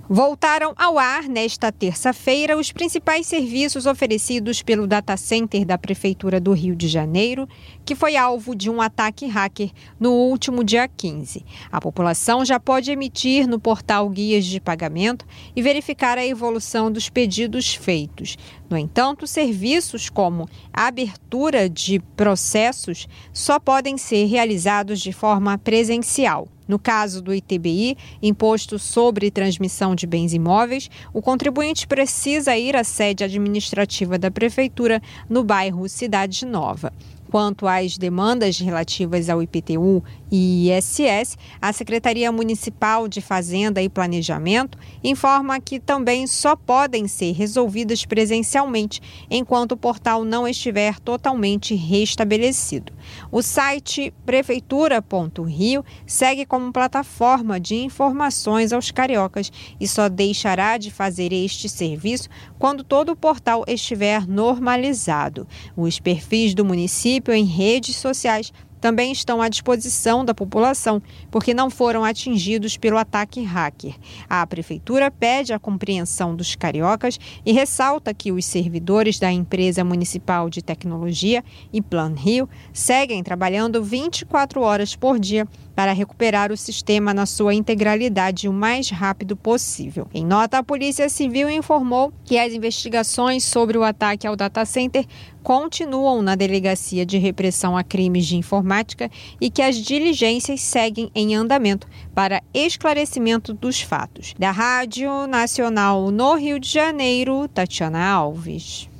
Voltaram ao ar nesta terça-feira os principais serviços oferecidos pelo data center da Prefeitura do Rio de Janeiro, que foi alvo de um ataque hacker no último dia 15. A população já pode emitir no portal guias de pagamento e verificar a evolução dos pedidos feitos. No entanto, serviços como a abertura de processos só podem ser realizados de forma presencial. No caso do ITBI, Imposto sobre Transmissão de Bens Imóveis, o contribuinte precisa ir à sede administrativa da Prefeitura no bairro Cidade Nova. Quanto às demandas relativas ao IPTU e ISS, a Secretaria Municipal de Fazenda e Planejamento informa que também só podem ser resolvidas presencialmente enquanto o portal não estiver totalmente restabelecido. O site prefeitura.rio segue como plataforma de informações aos cariocas e só deixará de fazer este serviço quando todo o portal estiver normalizado. Os perfis do município em redes sociais também estão à disposição da população, porque não foram atingidos pelo ataque hacker. A Prefeitura pede a compreensão dos cariocas e ressalta que os servidores da Empresa Municipal de Tecnologia e Plan Rio seguem trabalhando 24 horas por dia para recuperar o sistema na sua integralidade o mais rápido possível. Em nota, a Polícia Civil informou que as investigações sobre o ataque ao data center continuam na Delegacia de Repressão a Crimes de Informática e que as diligências seguem em andamento para esclarecimento dos fatos. Da Rádio Nacional no Rio de Janeiro, Tatiana Alves.